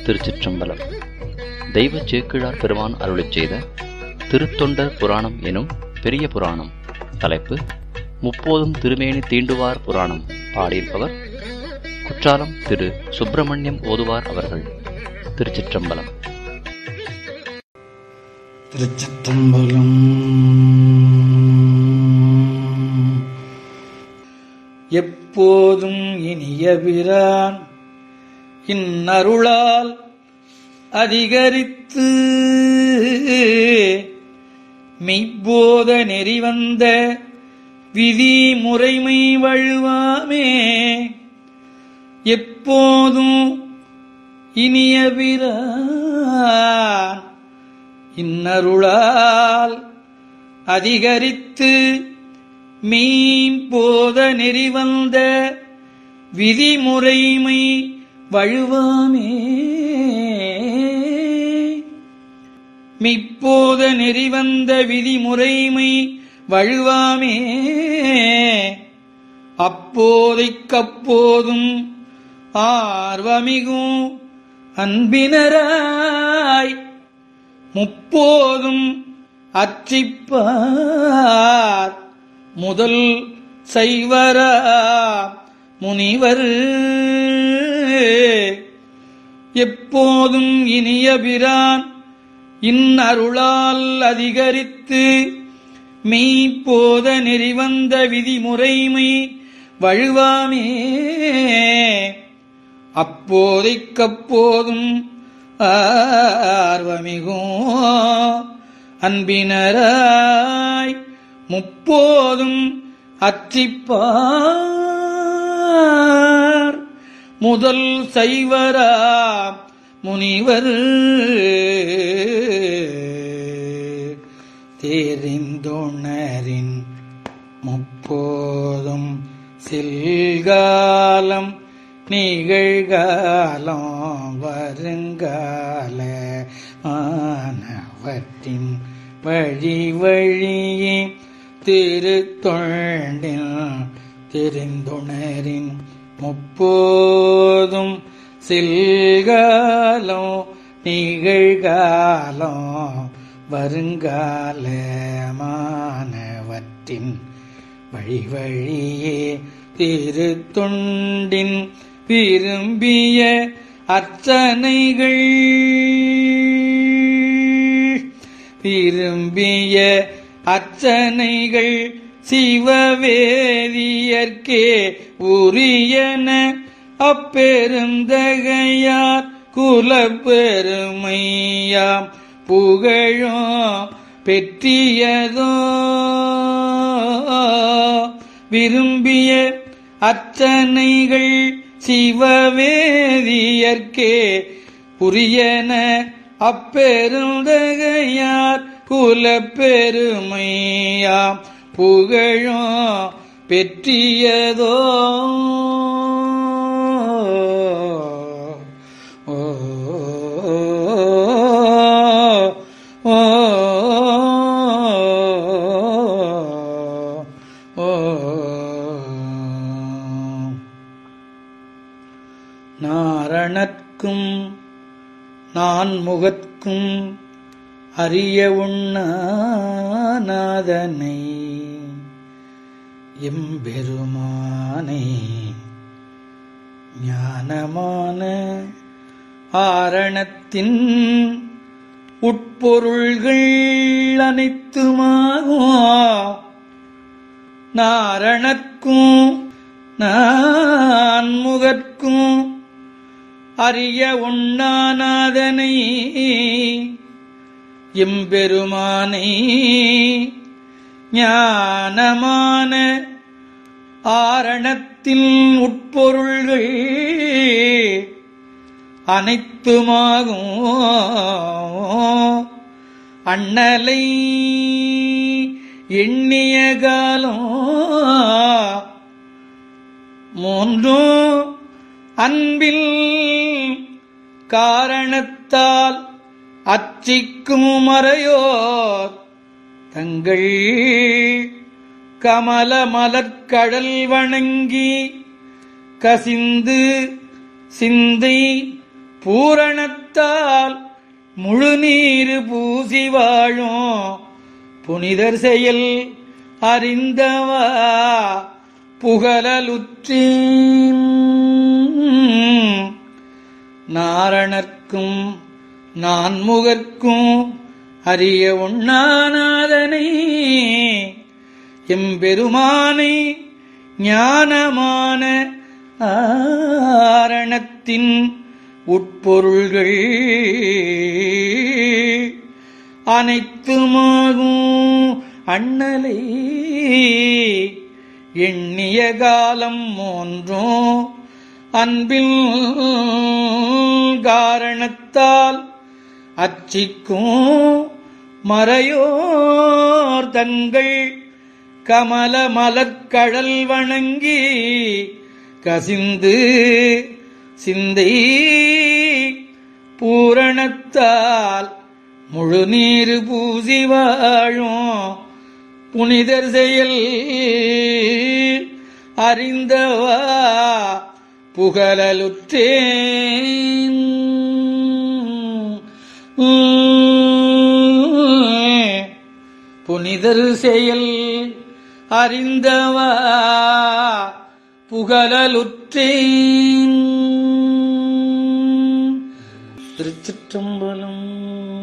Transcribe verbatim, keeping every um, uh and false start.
திருச்சிற்றம்பலம். தெய்வ சேக்கிழார் பெருமான் அருளிச் செய்த திருத்தொண்டர் புராணம் எனும் பெரிய புராணம். தலைப்பு முப்போதும் திருமேனி தீண்டுவார் புராணம். பாடியிருப்பவர் குற்றாலம் திரு சுப்பிரமணியம் ஓதுவார் அவர்கள். திருச்சிற்றம்பலம். திருச்சிற்றம்பலம். எப்போதும் இனியபிரான் இன்னருளால் அதிகரித்து மெய்ப்போத நெறிவந்த விதி முறைமை வழுவாமே. எப்போதும் இனியபிரான் இன்னருளால் அதிகரித்து மெய்ப்போத நெறிவந்த விதிமுறைமை வழுவாமே. மெய்ப்போத நெறிவந்த விதிமுறைமை வழுவாமே. அப்போதைக்கப்போதும் ஆர்வமிகும் அன்பினராய் முப்போதும் அற்றிப்பார் முதல் சைவரா முனிவர். எப்போதும் இனியபிரான் இன்னருளால் அதிகரித்து மெய்ப்போத நெறிவந்த விதிமுறைமை வழுவாமே. அப்போதைக்கப்போதும் ஆர்வமிகும் அன்பினராய் முப்போதும் அற்றிப்பார் முதல் சைவரா முனிவர். தெரிந்துணரின் முப்போதும் செல்காலம் நிகழ்காலம் வருங்கால மானவற்றின் வழி வழியே திருத்தொண்டில் தெரிந்துணரின் முப்போதும் செல்காலம் நிகழ்காலம் வருங்கால மானவற்றின் வழி வழியே திருத்தொண்டின் விரும்பிய அர்ச்சனைகள் விரும்பிய அர்ச்சனைகள் சிவவேதியர்க்கே உரியன. அப்பெருந்தகையார் குலப்பெருமையாம் புகழும் பெற்றியதோ. விரும்பிய அர்ச்சனைகள் சிவவேதியர்க்கே உரியன. அப்பெருந்தகையார் குலப்பெருமையாம் புகழும் பெற்றியதோ. ஓ ஓ ஓ நாரணற்கும் நான் முகற்கும் அறிய உண்ணாநாதனை எம்பெருமானை ஞானமான ஆரணத்தின் உட்பொருள்கள் அனைத்துமாகும். நாரணற்கும் நான் முகற்கும் அறிய உண்ணாநாதனை எம்பெருமானை ஞானமான ஆரணத்தின் உட்பொருள்கள் அனைத்துமாகும். அண்ணலை எண்ணிய காலம் மூன்றும் அன்பில் காரணத்தால் அச்சிக்கும் மறையோர் தங்கள் கமல மலர்க்கடல் வணங்கி கசிந்து சிந்தை பூரணத்தால் முழுநீரு பூசி வாழும் புனிதர் செயல் அறிந்தவா புகழலுற்றேன். நாரணர்க்கும் நான்முகர்க்கும் அறிய உண்ணாநாதனை எம்பெருமானை ஞானமான ஆரணத்தின் உட்பொருள்கள் அனைத்துமாகும் அண்ணலை எண்ணிய காலம் மூன்றும் அன்பில் காரணத்தால் அச்சிக்கும் மறையோர் தங்கள் கமல மலர்க்கடல் வணங்கி கசிந்து சிந்தை பூரணத்தால் முழுநீரு பூசி வாழும் புனிதர் செயல் அறிந்தவா புகழலுற்றேன். புனிதர் செயல் அறிந்தவா புகழலுற்றேன். திருச்சிற்றம்பலம்.